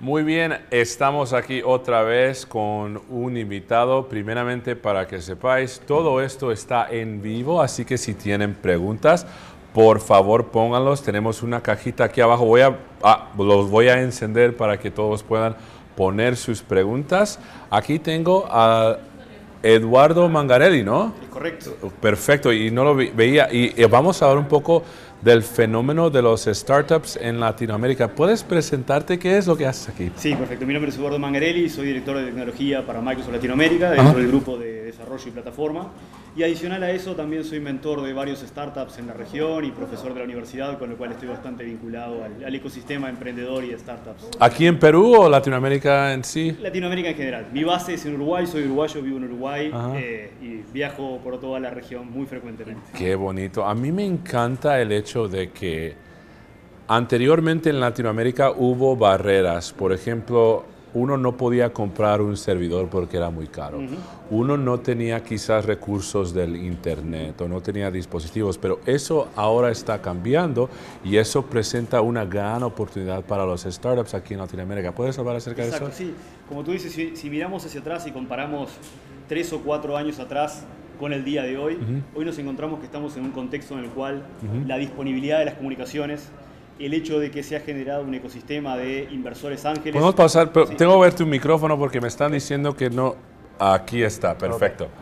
Muy bien, estamos aquí otra vez con un invitado. Primeramente, para que sepáis, todo esto está en vivo, así que si tienen preguntas, por favor pónganlos. Tenemos una cajita aquí abajo. Los voy a encender para que todos puedan poner sus preguntas. Aquí tengo a Eduardo Mangarelli, ¿no? Correcto. Perfecto, y no lo veía. Y vamos a hablar un poco del fenómeno de los startups en Latinoamérica. ¿Puedes presentarte qué es lo que haces aquí? Sí, perfecto. Mi nombre es Eduardo Mangarelli, soy director de tecnología para Microsoft Latinoamérica, dentro del grupo de desarrollo y plataforma. Y adicional a eso, también soy mentor de varios startups en la región y profesor de la universidad, con lo cual estoy bastante vinculado al ecosistema emprendedor y de startups. ¿Aquí en Perú o Latinoamérica en sí? Latinoamérica en general. Mi base es en Uruguay, soy uruguayo, vivo en Uruguay y viajo por toda la región muy frecuentemente. Qué bonito. A mí me encanta el hecho de que anteriormente en Latinoamérica hubo barreras. Por ejemplo, uno no podía comprar un servidor porque era muy caro. Uno no tenía quizás recursos del internet o no tenía dispositivos, pero eso ahora está cambiando y eso presenta una gran oportunidad para los startups aquí en Latinoamérica. ¿Puedes hablar acerca de eso? Sí. Como tú dices, si miramos hacia atrás y comparamos 3 o 4 años atrás con el día de hoy, hoy nos encontramos que estamos en un contexto en el cual la disponibilidad de las comunicaciones, el hecho de que se ha generado un ecosistema de inversores ángeles... Podemos pasar, pero sí. Tengo que ver tu micrófono porque me están diciendo que no... Aquí está, perfecto. Okay.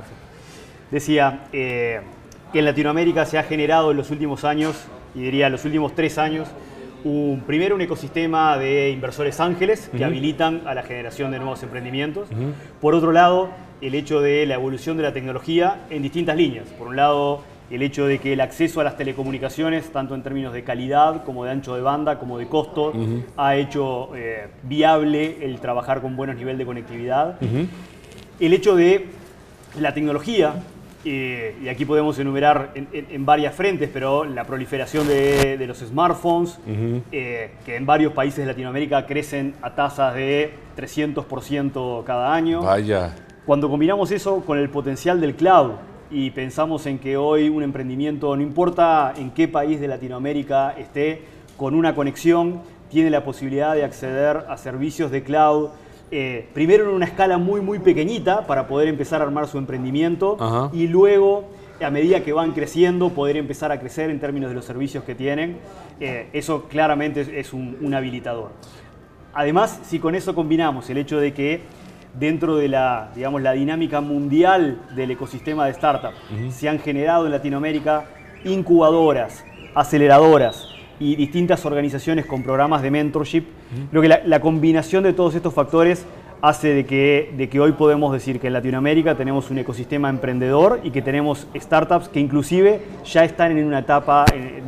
Decía que en Latinoamérica se ha generado en los últimos años, y diría los últimos 3 años, primero un ecosistema de inversores ángeles que habilitan a la generación de nuevos emprendimientos. Por otro lado, el hecho de la evolución de la tecnología en distintas líneas. Por un lado, el hecho de que el acceso a las telecomunicaciones, tanto en términos de calidad, como de ancho de banda, como de costo, ha hecho viable el trabajar con buenos niveles de conectividad. El hecho de la tecnología, y aquí podemos enumerar en varias frentes, pero la proliferación de los smartphones, que en varios países de Latinoamérica crecen a tasas de 300% cada año. Vaya. Cuando combinamos eso con el potencial del cloud y pensamos en que hoy un emprendimiento, no importa en qué país de Latinoamérica esté, con una conexión tiene la posibilidad de acceder a servicios de cloud, primero en una escala muy pequeñita para poder empezar a armar su emprendimiento y luego, a medida que van creciendo, poder empezar a crecer en términos de los servicios que tienen. Eso claramente es un habilitador. Además, si con eso combinamos el hecho de que dentro de la dinámica mundial del ecosistema de startup se han generado en Latinoamérica incubadoras, aceleradoras y distintas organizaciones con programas de mentorship, creo que la combinación de todos estos factores hace de que hoy podemos decir que en Latinoamérica tenemos un ecosistema emprendedor y que tenemos startups que inclusive ya están en una etapa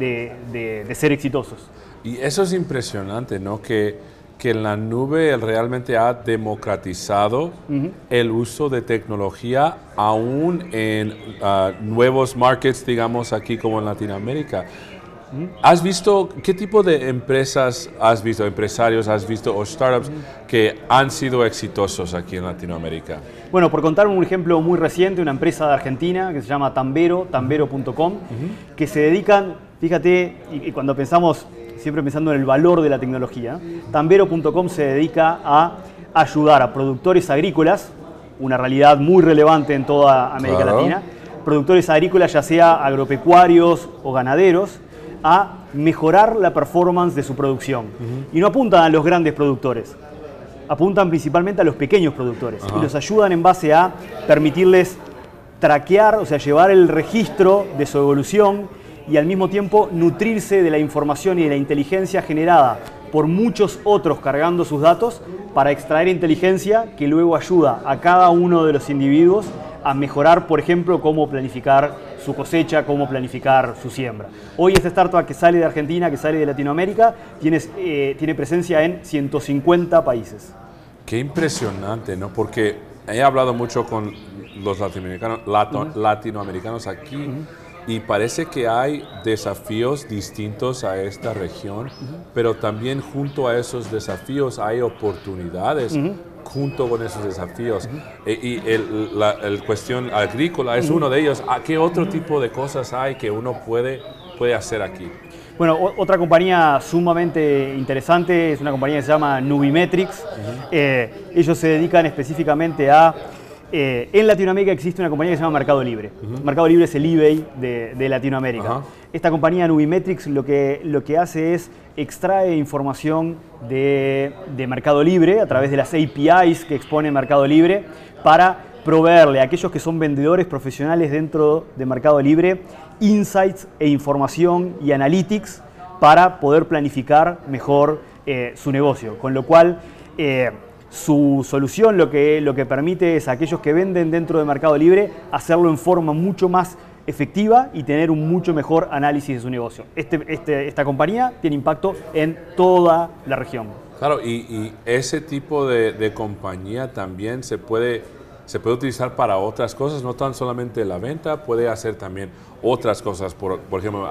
de ser exitosos. Y eso es impresionante, ¿no? Que la nube realmente ha democratizado el uso de tecnología aún en nuevos markets, digamos, aquí como en Latinoamérica. ¿Has visto qué tipo de empresas has visto, empresarios has visto o startups que han sido exitosos aquí en Latinoamérica? Bueno, por contar un ejemplo muy reciente, una empresa de Argentina que se llama Tambero, tambero.com, que se dedican, fíjate, y cuando pensamos, siempre pensando en el valor de la tecnología, tambero.com se dedica a ayudar a productores agrícolas, una realidad muy relevante en toda América Latina, productores agrícolas, ya sea agropecuarios o ganaderos, a mejorar la performance de su producción. Y no apuntan a los grandes productores, apuntan principalmente a los pequeños productores y los ayudan en base a permitirles traquear, o sea, llevar el registro de su evolución y al mismo tiempo nutrirse de la información y de la inteligencia generada por muchos otros cargando sus datos para extraer inteligencia que luego ayuda a cada uno de los individuos a mejorar, por ejemplo, cómo planificar su cosecha, cómo planificar su siembra. Hoy esta startup que sale de Argentina, que sale de Latinoamérica, tiene presencia en 150 países. Qué impresionante, ¿no? Porque he hablado mucho con los latinoamericanos aquí y parece que hay desafíos distintos a esta región, pero también junto a esos desafíos hay oportunidades. Junto con esos desafíos. Y el cuestión agrícola es uno de ellos. ¿A qué otro tipo de cosas hay que uno puede hacer aquí? Bueno, otra compañía sumamente interesante es una compañía que se llama Nubimetrics. Ellos se dedican específicamente a... en Latinoamérica existe una compañía que se llama Mercado Libre. Mercado Libre es el eBay de Latinoamérica. Esta compañía Nubimetrics lo que hace es extrae información de Mercado Libre a través de las APIs que expone Mercado Libre para proveerle a aquellos que son vendedores profesionales dentro de Mercado Libre insights e información y analytics para poder planificar mejor su negocio. Con lo cual, su solución lo que permite es a aquellos que venden dentro de Mercado Libre hacerlo en forma mucho más efectiva y tener un mucho mejor análisis de su negocio. Esta compañía tiene impacto en toda la región. Claro, y ese tipo de compañía también se puede utilizar para otras cosas, no tan solamente la venta, puede hacer también otras cosas. Por ejemplo,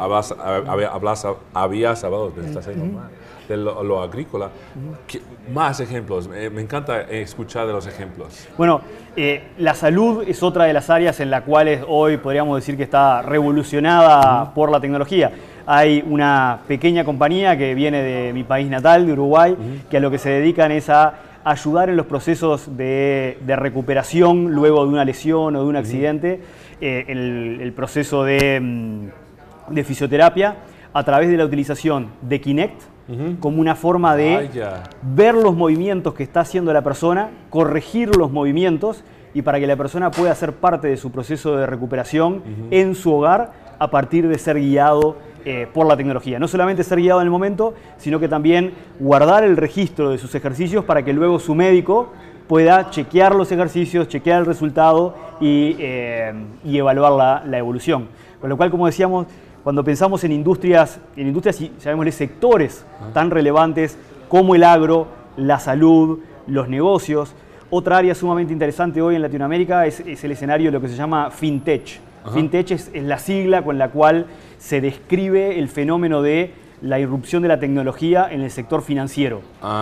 habías hablado de lo agrícola. Más ejemplos, me encanta escuchar de los ejemplos. Bueno, la salud es otra de las áreas en las cuales hoy podríamos decir que está revolucionada por la tecnología. Hay una pequeña compañía que viene de mi país natal, de Uruguay, que a lo que se dedican es a ayudar en los procesos de recuperación luego de una lesión o de un accidente, el proceso de fisioterapia a través de la utilización de Kinect como una forma de ver los movimientos que está haciendo la persona, corregir los movimientos y para que la persona pueda ser parte de su proceso de recuperación en su hogar a partir de ser guiado por la tecnología. No solamente ser guiado en el momento, sino que también guardar el registro de sus ejercicios para que luego su médico pueda chequear los ejercicios, chequear el resultado y evaluar la evolución. Con lo cual, como decíamos, cuando pensamos en industrias y llamémosle sectores tan relevantes como el agro, la salud, los negocios, otra área sumamente interesante hoy en Latinoamérica es el escenario de lo que se llama FinTech. FinTech es la sigla con la cual se describe el fenómeno de la irrupción de la tecnología en el sector financiero.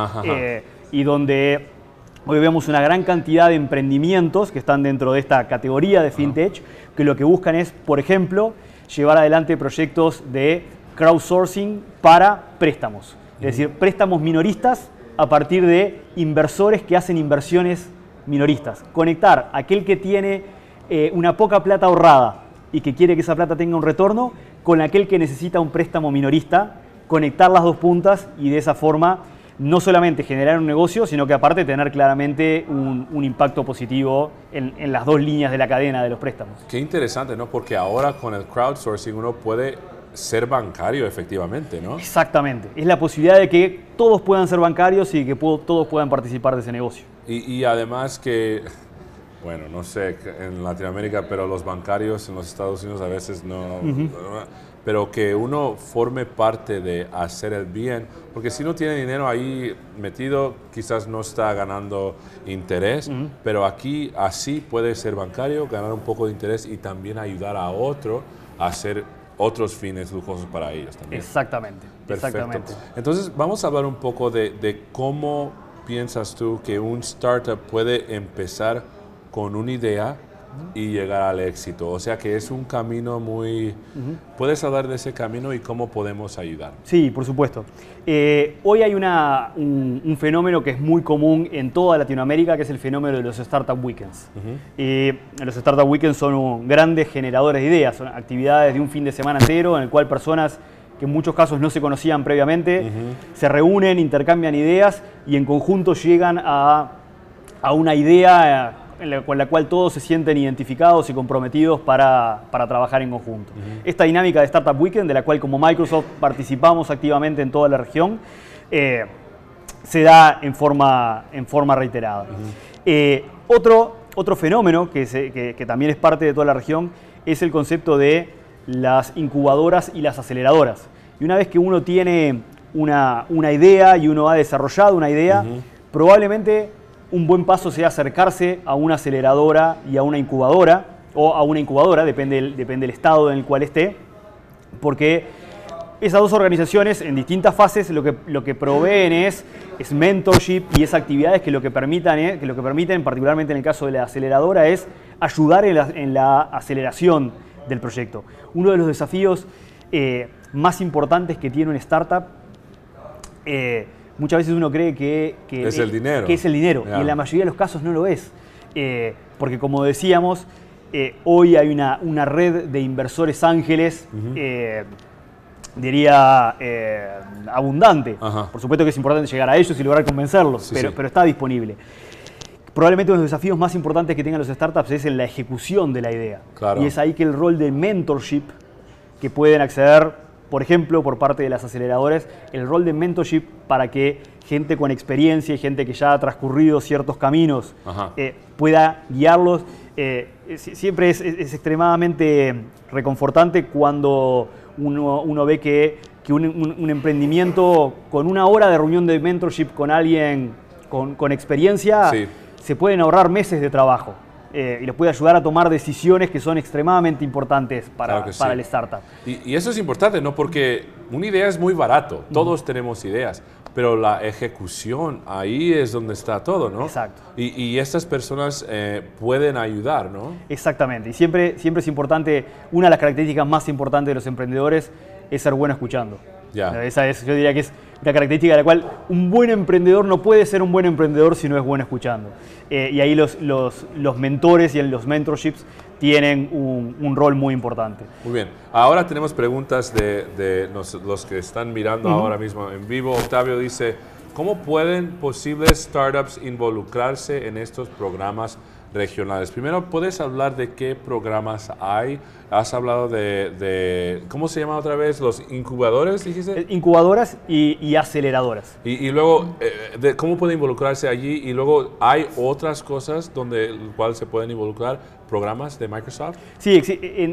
Y donde hoy vemos una gran cantidad de emprendimientos que están dentro de esta categoría de FinTech, que lo que buscan es, por ejemplo, llevar adelante proyectos de crowdsourcing para préstamos. Es decir, préstamos minoristas a partir de inversores que hacen inversiones minoristas. Conectar a aquel que tiene una poca plata ahorrada y que quiere que esa plata tenga un retorno con aquel que necesita un préstamo minorista, conectar las dos puntas y de esa forma no solamente generar un negocio, sino que aparte tener claramente un impacto positivo en las dos líneas de la cadena de los préstamos. Qué interesante, ¿no? Porque ahora con el crowdsourcing uno puede ser bancario efectivamente, ¿no? Exactamente. Es la posibilidad de que todos puedan ser bancarios y que todos puedan participar de ese negocio. Y además que, bueno, no sé en Latinoamérica, pero los bancarios en los Estados Unidos a veces no... pero que uno forme parte de hacer el bien, porque si no tiene dinero ahí metido, quizás no está ganando interés, pero aquí así puede ser bancario, ganar un poco de interés y también ayudar a otro a hacer otros fines lujosos para ellos también. Exactamente. Perfecto. Exactamente. Entonces vamos a hablar un poco de cómo piensas tú que un startup puede empezar con una idea y llegar al éxito. O sea que es un camino muy... ¿Puedes hablar de ese camino y cómo podemos ayudar? Sí, por supuesto. Hoy hay un fenómeno que es muy común en toda Latinoamérica, que es el fenómeno de los Startup Weekends. Los Startup Weekends son grandes generadores de ideas, son actividades de un fin de semana entero en el cual personas que en muchos casos no se conocían previamente, se reúnen, intercambian ideas y en conjunto llegan a una idea con la cual todos se sienten identificados y comprometidos para trabajar en conjunto. Esta dinámica de Startup Weekend, de la cual como Microsoft participamos activamente en toda la región, se da en forma reiterada. Otro fenómeno que también es parte de toda la región es el concepto de las incubadoras y las aceleradoras. Y una vez que uno tiene una idea y uno ha desarrollado una idea, probablemente un buen paso sea acercarse a una aceleradora y a una incubadora, o a una incubadora, depende del estado en el cual esté, porque esas dos organizaciones en distintas fases lo que proveen es mentorship y es actividades que lo que permiten, particularmente en el caso de la aceleradora, es ayudar en la aceleración del proyecto. Uno de los desafíos más importantes que tiene una startup, muchas veces uno cree que es el dinero. Que es el dinero, y en la mayoría de los casos no lo es. Porque como decíamos, hoy hay una red de inversores ángeles, diría, abundante. Ajá. Por supuesto que es importante llegar a ellos y lograr convencerlos, Sí, pero está disponible. Probablemente uno de los desafíos más importantes que tengan los startups es en la ejecución de la idea. Claro. Y es ahí que el rol de mentorship, que pueden acceder, por ejemplo, por parte de las aceleradoras, el rol de mentorship para que gente con experiencia y gente que ya ha transcurrido ciertos caminos pueda guiarlos. Siempre es extremadamente reconfortante cuando uno ve que un emprendimiento con una hora de reunión de mentorship con alguien con experiencia, sí, se pueden ahorrar meses de trabajo y les puede ayudar a tomar decisiones que son extremadamente importantes para el startup. Y eso es importante, ¿no? Porque una idea es muy barato, todos tenemos ideas, pero la ejecución, ahí es donde está todo, ¿no? Exacto. Y estas personas pueden ayudar, ¿no? Exactamente. Y siempre es importante, una de las características más importantes de los emprendedores es ser bueno escuchando. Ya. Esa es, yo diría que es una característica de la cual un buen emprendedor no puede ser un buen emprendedor si no es bueno escuchando. Y ahí los mentores y los mentorships tienen un rol muy importante. Muy bien. Ahora tenemos preguntas de los que están mirando ahora mismo en vivo. Octavio dice, ¿cómo pueden posibles startups involucrarse en estos programas regionales? Primero, ¿puedes hablar de qué programas hay? Has hablado de ¿cómo se llama otra vez? ¿Los incubadores, dijiste? Incubadoras y aceleradoras. Y luego, ¿cómo puede involucrarse allí? Y luego, ¿hay otras cosas donde el cual se pueden involucrar? ¿Programas de Microsoft? Sí,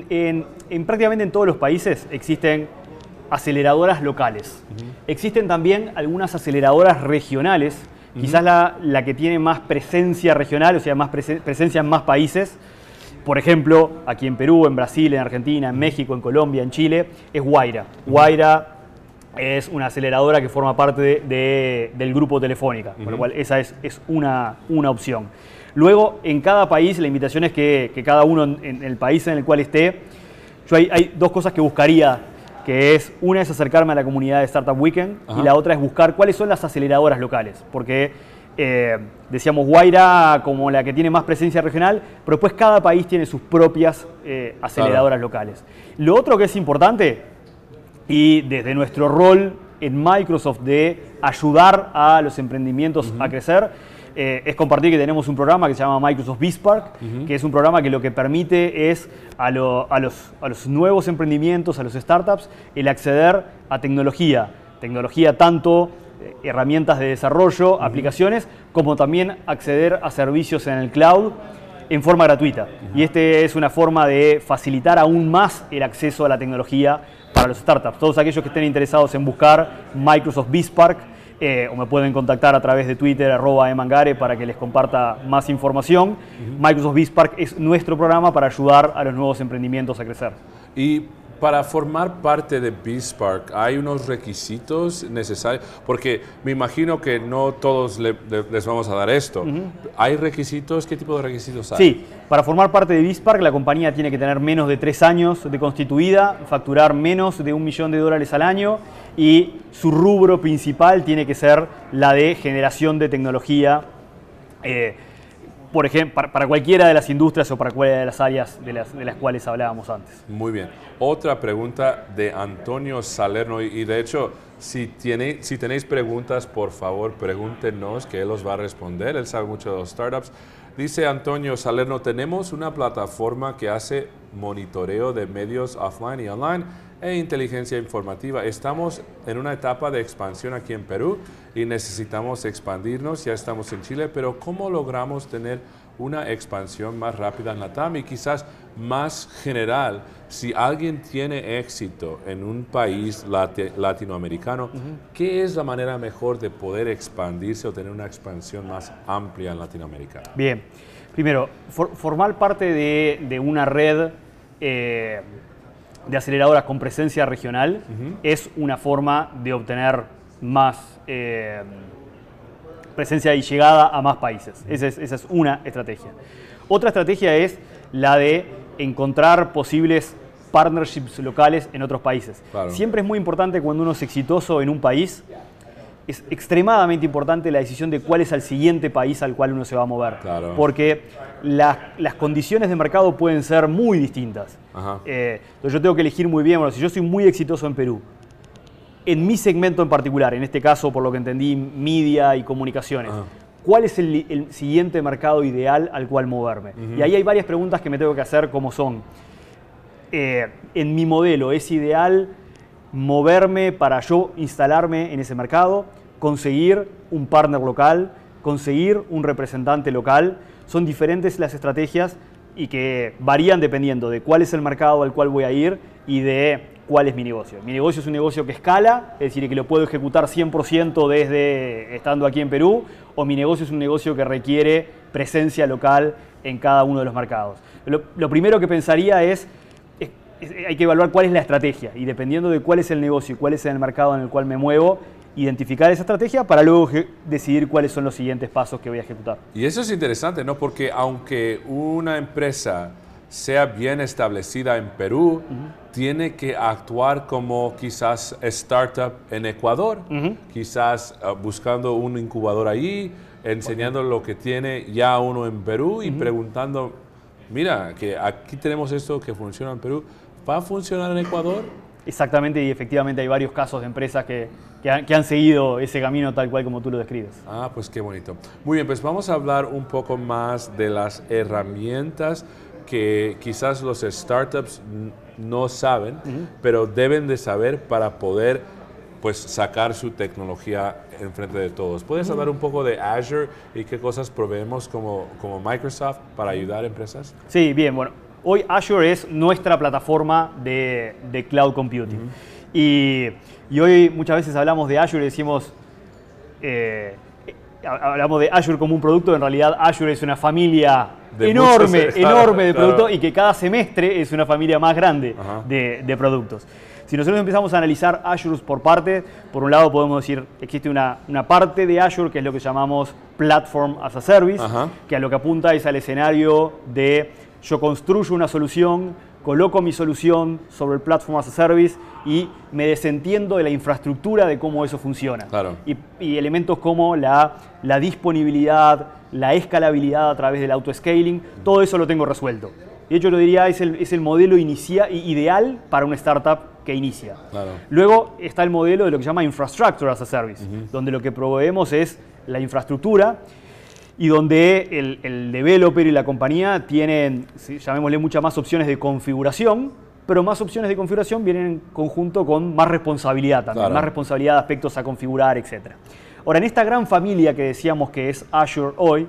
en prácticamente en todos los países existen aceleradoras locales. Existen también algunas aceleradoras regionales, quizás la que tiene más presencia regional, o sea, más presencia en más países. Por ejemplo, aquí en Perú, en Brasil, en Argentina, en México, en Colombia, en Chile, es Wayra. Wayra es una aceleradora que forma parte del grupo Telefónica, con lo cual esa es una opción. Luego, en cada país, la invitación es que cada uno en el país en el cual esté, hay dos cosas que buscaría, que es, una es acercarme a la comunidad de Startup Weekend y la otra es buscar cuáles son las aceleradoras locales, porque decíamos Wayra como la que tiene más presencia regional, pero después cada país tiene sus propias aceleradoras locales. Lo otro que es importante, y desde nuestro rol en Microsoft de ayudar a los emprendimientos a crecer, es compartir que tenemos un programa que se llama Microsoft BizSpark, que es un programa que lo que permite es a los nuevos emprendimientos, a los startups, el acceder a tecnología tanto herramientas de desarrollo, aplicaciones, como también acceder a servicios en el cloud en forma gratuita. Y este es una forma de facilitar aún más el acceso a la tecnología para los startups. Todos aquellos que estén interesados en buscar Microsoft BizSpark, o me pueden contactar a través de Twitter, @emangare, para que les comparta más información. Microsoft BizSpark es nuestro programa para ayudar a los nuevos emprendimientos a crecer. Y para formar parte de BizSpark, ¿hay unos requisitos necesarios? Porque me imagino que no todos les vamos a dar esto. ¿Hay requisitos? ¿Qué tipo de requisitos hay? Sí, para formar parte de BizSpark, la compañía tiene que tener menos de 3 años de constituida, facturar menos de $1 millón al año y su rubro principal tiene que ser la de generación de tecnología, por ejemplo, para cualquiera de las industrias o para cualquiera de las áreas de las cuales hablábamos antes. Muy bien. Otra pregunta de Antonio Salerno, y de hecho, si tenéis preguntas, por favor, pregúntenos, que él los va a responder. Él sabe mucho de los startups. Dice Antonio Salerno, tenemos una plataforma que hace monitoreo de medios offline y online e inteligencia informativa. Estamos en una etapa de expansión aquí en Perú y necesitamos expandirnos. Ya estamos en Chile, pero ¿cómo logramos tener una expansión más rápida en LATAM y quizás más general? Si alguien tiene éxito en un país latinoamericano, ¿qué es la manera mejor de poder expandirse o tener una expansión más amplia en Latinoamérica? Bien, primero, formar parte de una red de aceleradoras con presencia regional es una forma de obtener más presencia y llegada a más países. Esa es una estrategia. Otra estrategia es la de encontrar posibles partnerships locales en otros países. Claro. Siempre es muy importante cuando uno es exitoso en un país, es extremadamente importante la decisión de cuál es el siguiente país al cual uno se va a mover. Claro. Porque las condiciones de mercado pueden ser muy distintas. Entonces yo tengo que elegir muy bien, bueno, si yo soy muy exitoso en Perú, en mi segmento en particular, en este caso por lo que entendí, media y comunicaciones, ¿cuál es el siguiente mercado ideal al cual moverme? Y ahí hay varias preguntas que me tengo que hacer, como son, en mi modelo, ¿es ideal moverme para yo instalarme en ese mercado, conseguir un partner local, conseguir un representante local? Son diferentes las estrategias y que varían dependiendo de cuál es el mercado al cual voy a ir y de cuál es mi negocio. Mi negocio es un negocio que escala, es decir, que lo puedo ejecutar 100% desde estando aquí en Perú, o mi negocio es un negocio que requiere presencia local en cada uno de los mercados. Lo primero que pensaría es, hay que evaluar cuál es la estrategia y dependiendo de cuál es el negocio y cuál es el mercado en el cual me muevo, identificar esa estrategia para luego decidir cuáles son los siguientes pasos que voy a ejecutar. Y eso es interesante, ¿no? Porque aunque una empresa sea bien establecida en Perú, tiene que actuar como quizás startup en Ecuador, quizás buscando un incubador ahí, enseñando lo que tiene ya uno en Perú y preguntando, mira, que aquí tenemos esto que funciona en Perú, ¿va a funcionar en Ecuador? Exactamente, y efectivamente hay varios casos de empresas que han seguido ese camino tal cual como tú lo describes. Ah, pues qué bonito. Muy bien, pues vamos a hablar un poco más de las herramientas que quizás los startups no saben, pero deben de saber para poder pues, sacar su tecnología enfrente de todos. ¿Puedes hablar un poco de Azure y qué cosas proveemos como Microsoft para ayudar a empresas? Sí, bien, bueno. Hoy Azure es nuestra plataforma de cloud computing. Y hoy muchas veces hablamos de Azure y decimos, hablamos de Azure como un producto, en realidad Azure es una familia enorme de productos y que cada semestre es una familia más grande de productos. Si nosotros empezamos a analizar Azure por partes, por un lado podemos decir, existe una parte de Azure que es lo que llamamos Platform as a Service, que a lo que apunta es al escenario de yo construyo una solución, coloco mi solución sobre el Platform as a Service y me desentiendo de la infraestructura de cómo eso funciona. Claro. Y elementos como la disponibilidad, la escalabilidad a través del auto-scaling, todo eso lo tengo resuelto. De hecho, lo diría, es el modelo ideal para una startup que inicia. Claro. Luego está el modelo de lo que se llama Infrastructure as a Service, donde lo que proveemos es la infraestructura y donde el developer y la compañía tienen, llamémosle, muchas más opciones de configuración, pero más opciones de configuración vienen en conjunto con más responsabilidad también, más responsabilidad de aspectos a configurar, etc. Ahora, en esta gran familia que decíamos que es Azure hoy,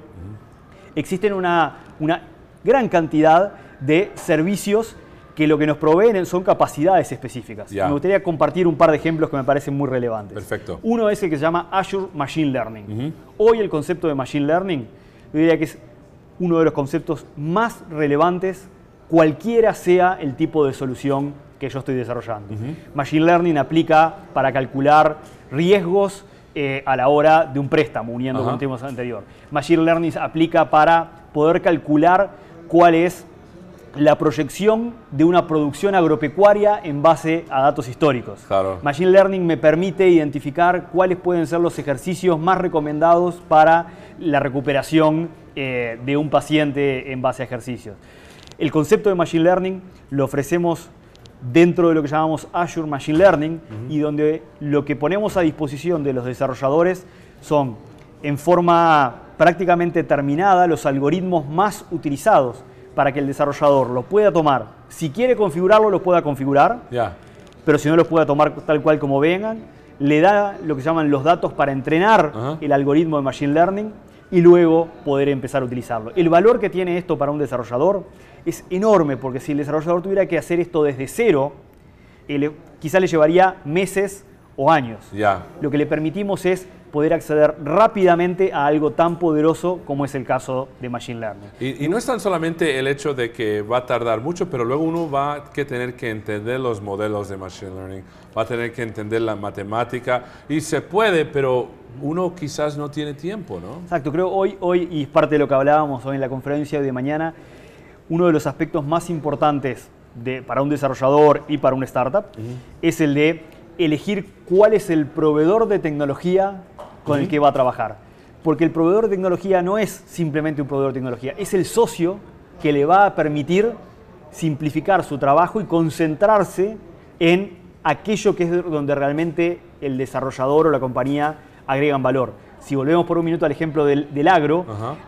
existen una gran cantidad de servicios que lo que nos proveen son capacidades específicas. Me gustaría compartir un par de ejemplos que me parecen muy relevantes. Perfecto. Uno es el que se llama Azure Machine Learning. Hoy el concepto de Machine Learning, yo diría que es uno de los conceptos más relevantes, cualquiera sea el tipo de solución que yo estoy desarrollando. Machine Learning aplica para calcular riesgos a la hora de un préstamo, uniendo con el tema anterior. Machine Learning aplica para poder calcular cuál es la proyección de una producción agropecuaria en base a datos históricos. Claro. Machine Learning me permite identificar cuáles pueden ser los ejercicios más recomendados para la recuperación de un paciente en base a ejercicios. El concepto de Machine Learning lo ofrecemos dentro de lo que llamamos Azure Machine Learning y donde lo que ponemos a disposición de los desarrolladores son, en forma prácticamente terminada, los algoritmos más utilizados para que el desarrollador lo pueda tomar. Si quiere configurarlo, lo pueda configurar, pero si no lo pueda tomar tal cual como vengan, le da lo que llaman los datos para entrenar el algoritmo de Machine Learning y luego poder empezar a utilizarlo. El valor que tiene esto para un desarrollador es enorme, porque si el desarrollador tuviera que hacer esto desde cero, quizá le llevaría meses o años. Lo que le permitimos es poder acceder rápidamente a algo tan poderoso como es el caso de Machine Learning. Y no es tan solamente el hecho de que va a tardar mucho, pero luego uno va a tener que entender los modelos de Machine Learning, va a tener que entender la matemática, y se puede, pero uno quizás no tiene tiempo, ¿no? Exacto, creo hoy, y es parte de lo que hablábamos hoy en la conferencia de mañana, uno de los aspectos más importantes para un desarrollador y para una startup es el de elegir cuál es el proveedor de tecnología con el que va a trabajar. Porque el proveedor de tecnología no es simplemente un proveedor de tecnología, es el socio que le va a permitir simplificar su trabajo y concentrarse en aquello que es donde realmente el desarrollador o la compañía agregan valor. Si volvemos por un minuto al ejemplo del agro,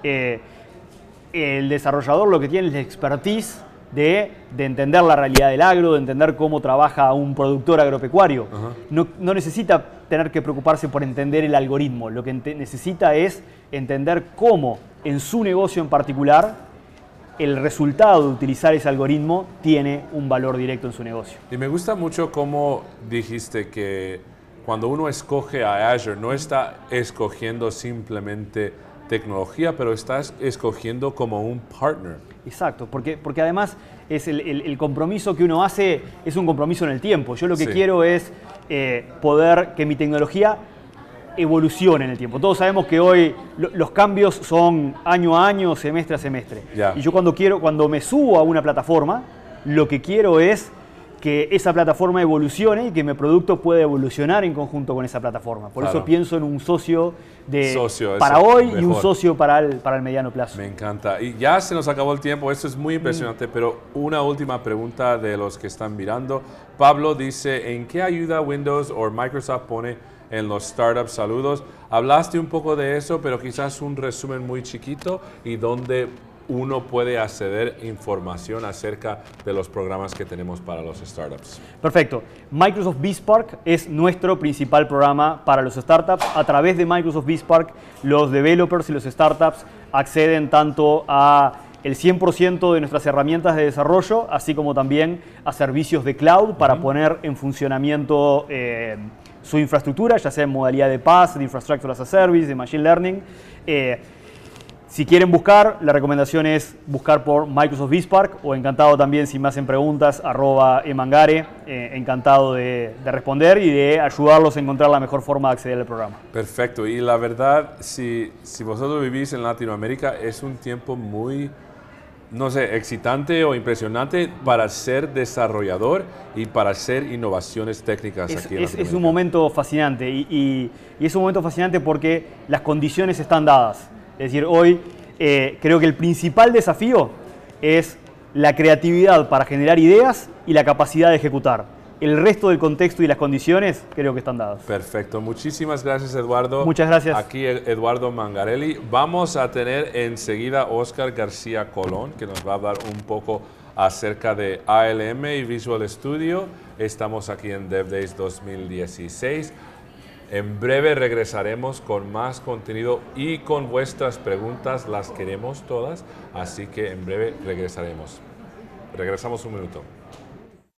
el desarrollador lo que tiene es la expertise de entender la realidad del agro, de entender cómo trabaja un productor agropecuario. No necesita tener que preocuparse por entender el algoritmo, lo que necesita es entender cómo en su negocio en particular el resultado de utilizar ese algoritmo tiene un valor directo en su negocio. Y me gusta mucho cómo dijiste que cuando uno escoge a Azure no está escogiendo simplemente tecnología, pero estás escogiendo como un partner. Exacto, porque además es el compromiso que uno hace es un compromiso en el tiempo. Yo lo que quiero es poder que mi tecnología evolucione en el tiempo. Todos sabemos que hoy los cambios son año a año, semestre a semestre. Y yo cuando me subo a una plataforma, lo que quiero es que esa plataforma evolucione y que mi producto pueda evolucionar en conjunto con esa plataforma. Por eso pienso en un socio para hoy mejor. Y un socio para el mediano plazo. Me encanta. Y ya se nos acabó el tiempo, esto es muy impresionante, pero una última pregunta de los que están mirando. Pablo dice, ¿en qué ayuda Windows o Microsoft pone en los startups? Saludos. Hablaste un poco de eso, pero quizás un resumen muy chiquito y donde uno puede acceder información acerca de los programas que tenemos para los startups. Perfecto. Microsoft BizSpark es nuestro principal programa para los startups. A través de Microsoft BizSpark, los developers y los startups acceden tanto a el 100% de nuestras herramientas de desarrollo, así como también a servicios de cloud para poner en funcionamiento su infraestructura, ya sea en modalidad de PaaS, de Infrastructure as a Service, de Machine Learning. Si quieren buscar, la recomendación es buscar por Microsoft BizSpark o encantado también, si me hacen preguntas, @emangare, encantado de responder y de ayudarlos a encontrar la mejor forma de acceder al programa. Perfecto. Y la verdad, si vosotros vivís en Latinoamérica, es un tiempo muy, no sé, excitante o impresionante para ser desarrollador y para hacer innovaciones técnicas aquí en Latinoamérica. Es un momento fascinante y es un momento fascinante porque las condiciones están dadas. Es decir, hoy creo que el principal desafío es la creatividad para generar ideas y la capacidad de ejecutar. El resto del contexto y las condiciones creo que están dadas. Perfecto. Muchísimas gracias, Eduardo. Muchas gracias. Aquí Eduardo Mangarelli. Vamos a tener enseguida Oscar García Colón, que nos va a hablar un poco acerca de ALM y Visual Studio. Estamos aquí en DevDays 2016. En breve regresaremos con más contenido y con vuestras preguntas, las queremos todas, así que en breve regresaremos. Regresamos un minuto.